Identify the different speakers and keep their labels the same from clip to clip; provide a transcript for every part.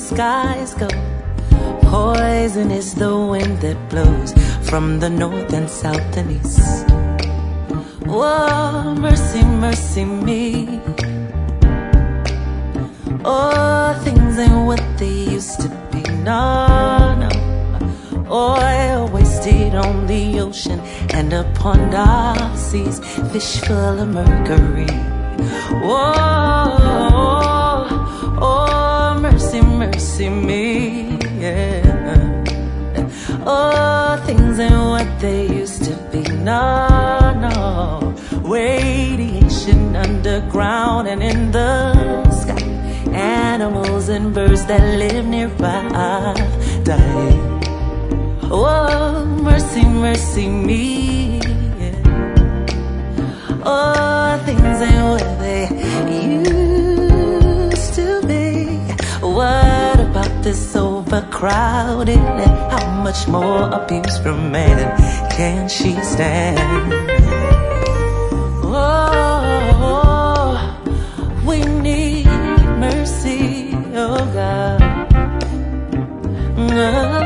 Speaker 1: skies go. Poison is the wind that blows from the north and south and east. Oh, mercy, mercy me. Oh, things ain't what they used to be. No, no. Oil wasted on the ocean and upon our seas, fish full of mercury. Oh, oh, mercy, mercy me, yeah. Oh, things ain't what they used to be. No, no. Radiation underground and in the sky. Animals and birds that live nearby die. Oh, mercy, mercy me, yeah. Oh, things ain't what they used to be. What about this overcrowded land? How much more abuse from man can she stand? Oh, we need mercy, oh God. Oh.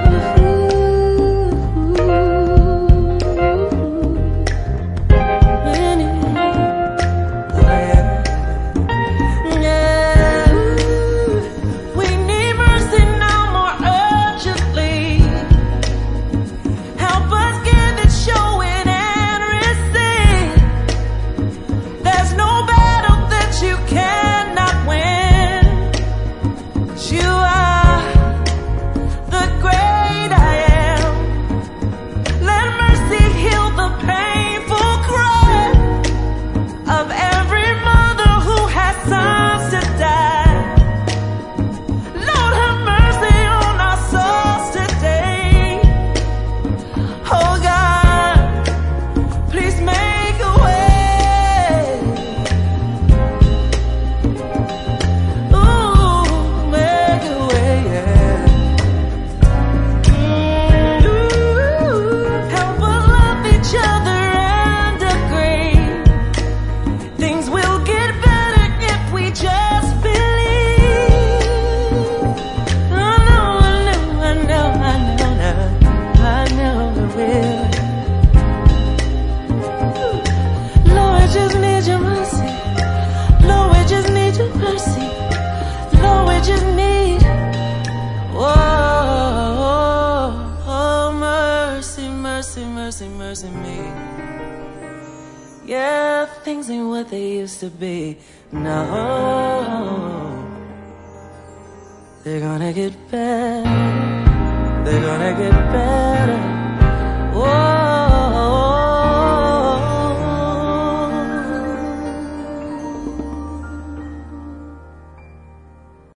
Speaker 1: Mercy, mercy me. Yeah, things ain't what they used to be. No, they're gonna get better. They're gonna get better.